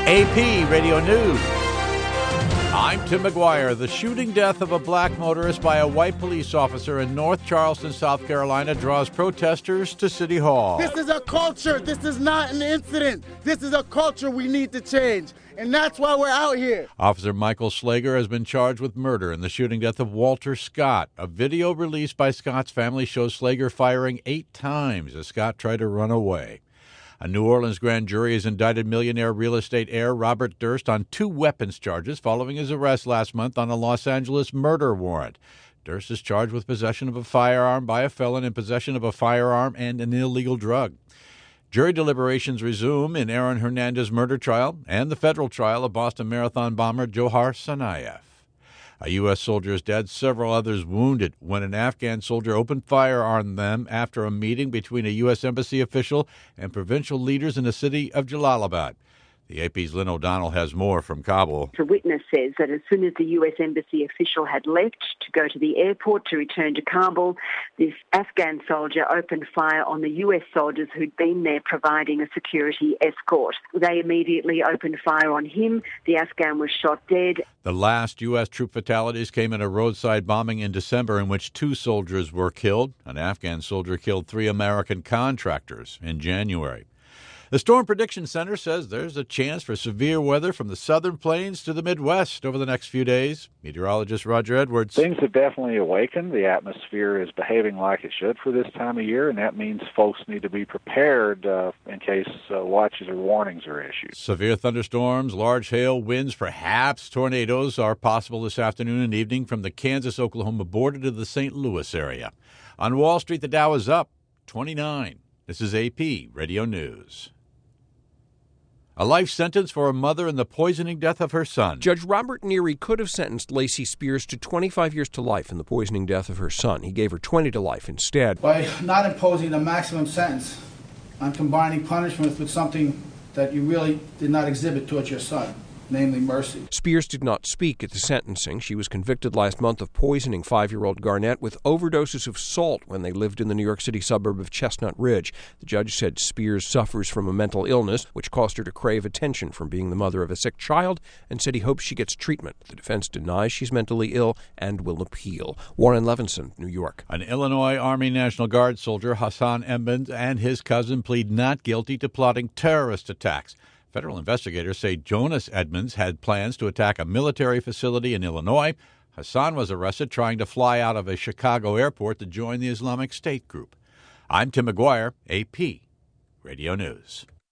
AP Radio News. I'm Tim McGuire. The shooting death of a black motorist by a white police officer in North Charleston, South Carolina, draws protesters to City Hall. This is a culture. This is not an incident. This is a culture we need to change, and that's why we're out here. Officer Michael Slager has been charged with murder in the shooting death of Walter Scott. A video released by Scott's family shows Slager firing 8 times as Scott tried to run away. A New Orleans grand jury has indicted millionaire real estate heir Robert Durst on 2 weapons charges following his arrest last month on a Los Angeles murder warrant. Durst is charged with possession of a firearm by a felon and possession of a firearm and an illegal drug. Jury deliberations resume in Aaron Hernandez's murder trial and the federal trial of Boston Marathon bomber Johar Tsarnaev. A U.S. soldier is dead, several others wounded when an Afghan soldier opened fire on them after a meeting between a U.S. embassy official and provincial leaders in the city of Jalalabad. The AP's Lynn O'Donnell has more from Kabul. The witness says that as soon as the U.S. embassy official had left to go to the airport to return to Kabul, this Afghan soldier opened fire on the U.S. soldiers who'd been there providing a security escort. They immediately opened fire on him. The Afghan was shot dead. The last U.S. troop fatalities came in a roadside bombing in December in which 2 soldiers were killed. An Afghan soldier killed 3 American contractors in January. The Storm Prediction Center says there's a chance for severe weather from the southern plains to the Midwest over the next few days. Meteorologist Roger Edwards. Things have definitely awakened. The atmosphere is behaving like it should for this time of year, and that means folks need to be prepared in case watches or warnings are issued. Severe thunderstorms, large hail, winds, perhaps tornadoes are possible this afternoon and evening from the Kansas-Oklahoma border to the St. Louis area. On Wall Street, the Dow is up 29. This is AP Radio News. A life sentence for a mother in the poisoning death of her son. Judge Robert Neary could have sentenced Lacey Spears to 25 years to life in the poisoning death of her son. He gave her 20 to life instead. By not imposing the maximum sentence on combining punishment with something that you really did not exhibit towards your son, namely mercy. Spears did not speak at the sentencing. She was convicted last month of poisoning 5-year-old Garnett with overdoses of salt when they lived in the New York City suburb of Chestnut Ridge. The judge said Spears suffers from a mental illness, which caused her to crave attention from being the mother of a sick child, and said he hopes she gets treatment. The defense denies she's mentally ill and will appeal. Warren Levinson, New York. An Illinois Army National Guard soldier, Hassan Edmonds, and his cousin plead not guilty to plotting terrorist attacks. Federal investigators say Jonas Edmonds had plans to attack a military facility in Illinois. Hassan was arrested trying to fly out of a Chicago airport to join the Islamic State group. I'm Tim McGuire, AP Radio News.